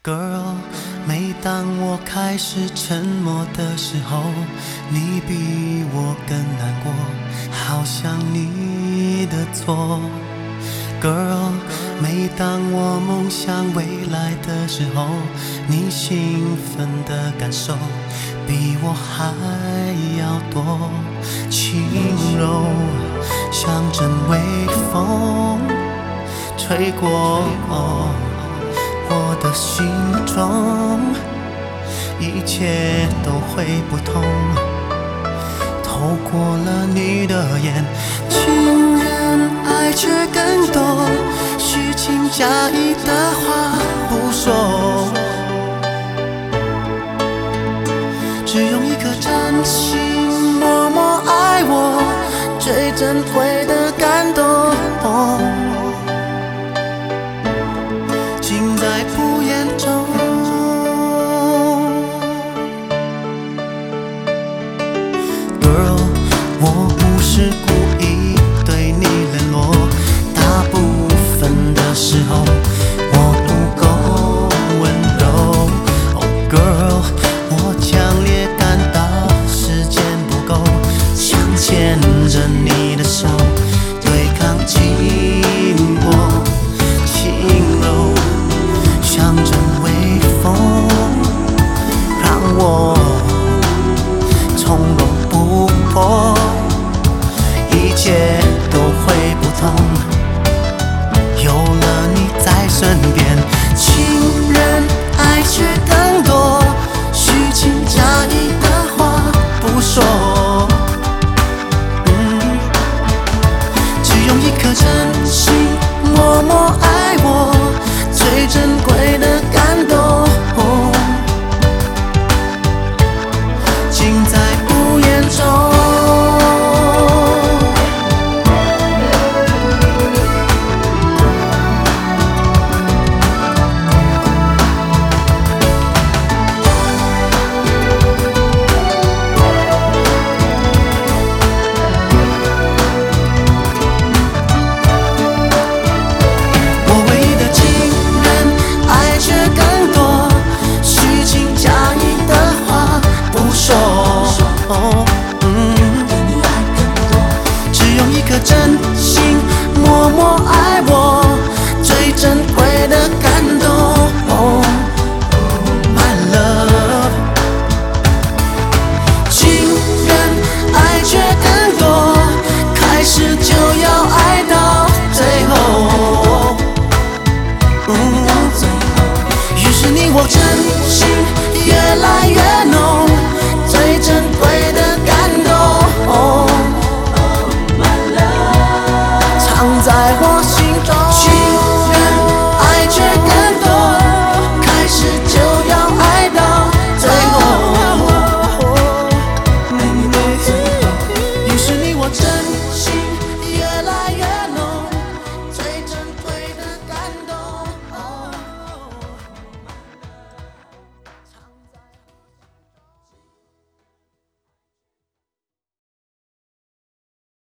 Girl， 每当我开始沉默的时候，你比我更难过，好像你的错。Girl， 每当我梦想未来的时候，你兴奋的感受比我还要多。轻柔像阵微风吹过我的心中，一切都会不同。透过了你的眼，情人爱却更多，虚情假意的话不说，只用一颗真心默默爱我，最珍贵